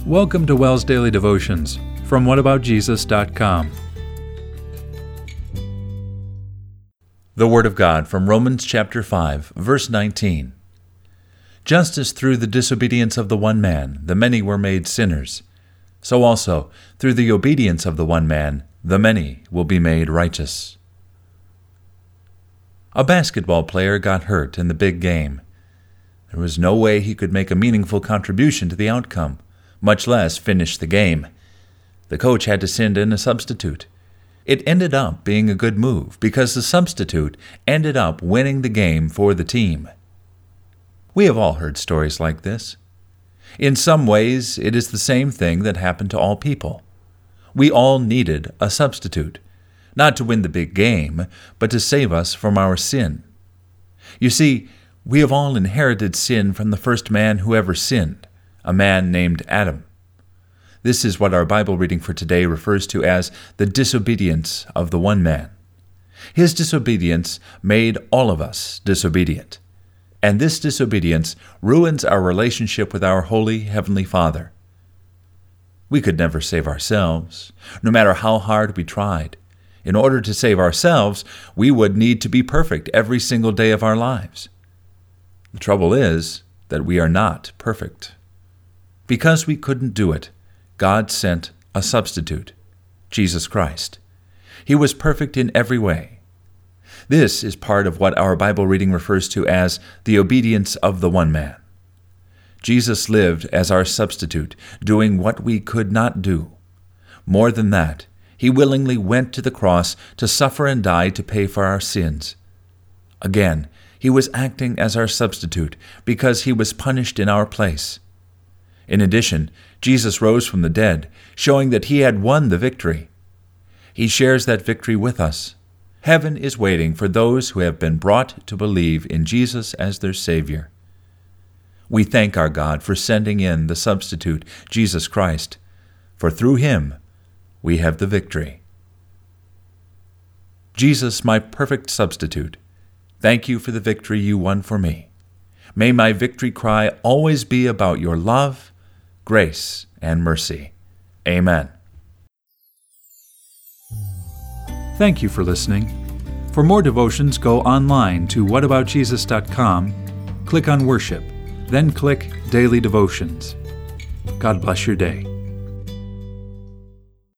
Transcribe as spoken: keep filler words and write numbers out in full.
Welcome to Wells Daily Devotions from what about jesus dot com. The Word of God from Romans chapter five, verse nineteen. Just as through the disobedience of the one man the many were made sinners, so also through the obedience of the one man the many will be made righteous. A basketball player got hurt in the big game. There was no way he could make a meaningful contribution to the outcome, much less finish the game. The coach had to send in a substitute. It ended up being a good move because the substitute ended up winning the game for the team. We have all heard stories like this. In some ways, it is the same thing that happened to all people. We all needed a substitute, not to win the big game, but to save us from our sin. You see, we have all inherited sin from the first man who ever sinned, a man named Adam. This is what our Bible reading for today refers to as the disobedience of the one man. His disobedience made all of us disobedient. And this disobedience ruins our relationship with our holy Heavenly Father. We could never save ourselves, no matter how hard we tried. In order to save ourselves, we would need to be perfect every single day of our lives. The trouble is that we are not perfect. Because we couldn't do it, God sent a substitute, Jesus Christ. He was perfect in every way. This is part of what our Bible reading refers to as the obedience of the one man. Jesus lived as our substitute, doing what we could not do. More than that, he willingly went to the cross to suffer and die to pay for our sins. Again, he was acting as our substitute because he was punished in our place. In addition, Jesus rose from the dead, showing that he had won the victory. He shares that victory with us. Heaven is waiting for those who have been brought to believe in Jesus as their Savior. We thank our God for sending in the substitute, Jesus Christ, for through him we have the victory. Jesus, my perfect substitute, thank you for the victory you won for me. May my victory cry always be about your love, grace, and mercy. Amen. Thank you for listening. For more devotions, go online to what about jesus dot com, click on Worship, then click Daily Devotions. God bless your day.